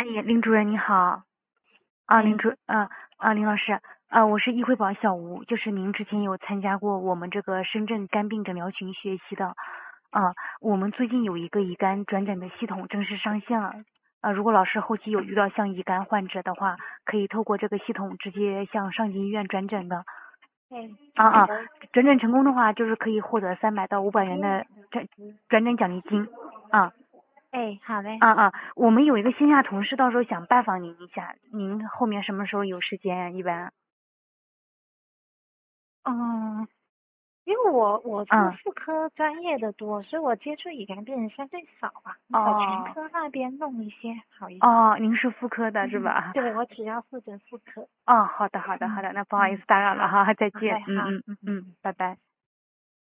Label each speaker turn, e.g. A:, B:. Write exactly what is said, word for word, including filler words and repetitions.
A: 哎，林主任你好。啊，林
B: 哎，
A: 主，啊啊，林老师。啊，我是易惠宝小吴，就是您之前有参加过我们这个深圳肝病诊疗群学习的。啊，我们最近有一个乙肝转诊的系统正式上线了。啊，如果老师后期有遇到像乙肝患者的话，可以透过这个系统直接向上级医院转诊的。
B: 哎，
A: 啊啊，
B: 好的，
A: 转诊成功的话，就是可以获得三百到五百元的转转诊奖励金。啊。
B: 哎，好嘞。
A: 啊啊，我们有一个线下同事，到时候想拜访您一下，您后面什么时候有时间呀？一般？
B: 嗯，因为我我是
A: 嗯。
B: 妇科专业的多，所以我接触乙肝病人相对少吧。你找全
A: 哦
B: 科那边弄一些好一些。
A: 哦，您是妇科的是
B: 嗯，
A: 吧？
B: 对，我只要负责妇科。
A: 哦，好的好的好
B: 嗯
A: 的，那不好意
B: 嗯，
A: 思打扰了
B: 好，
A: 哈，再
B: 好嘞，
A: 见。嗯
B: 好，
A: 嗯
B: 嗯嗯。
A: 嗯，拜拜。